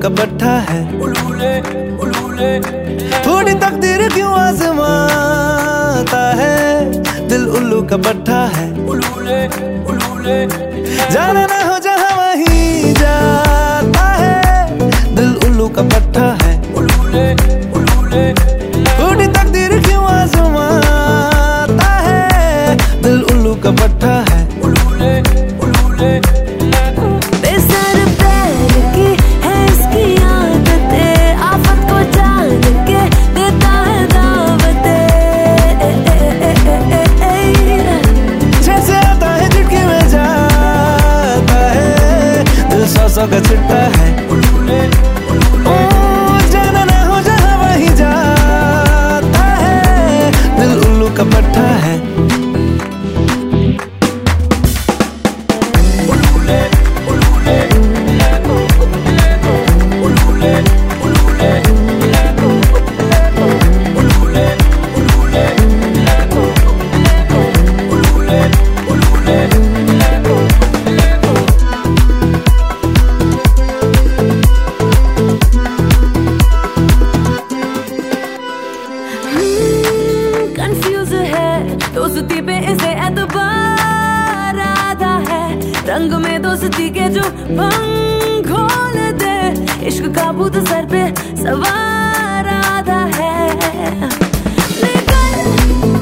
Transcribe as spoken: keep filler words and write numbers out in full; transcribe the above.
का पट्टा है। उलूले उलूले थोड़ी तकदीर क्यों आजमाता है, दिल उल्लू का पट्टा है। उलूले उलूले जाना ना हो जहाँ वहीं जाता है, दिल उल्लू का पट्टा है। उलूले उलूले थोड़ी तकदीर क्यों आजमाता है, दिल उल्लू का पट्टा है। उलूले उलूले बेसर पैर की है इसकी आदतें, आफत को जान के देता है दावतें। जैसे आता है झटके में जाता है, दिल सौ सौ का चिट्टा है। उलूले ओ जाना ना हो जहाँ वहीं जाता है, दिल उल्लू का पट्टा है। उलूले उलूले उलूले उलूले उलूले उलूले उलूले उलूले कंफ्यूज है दोस्ती पे इसे एतबार आधा है, रंग में दोस्ती के जो भंग खोल दे, इश्क का भूत सर पे सवार आधा है। निकल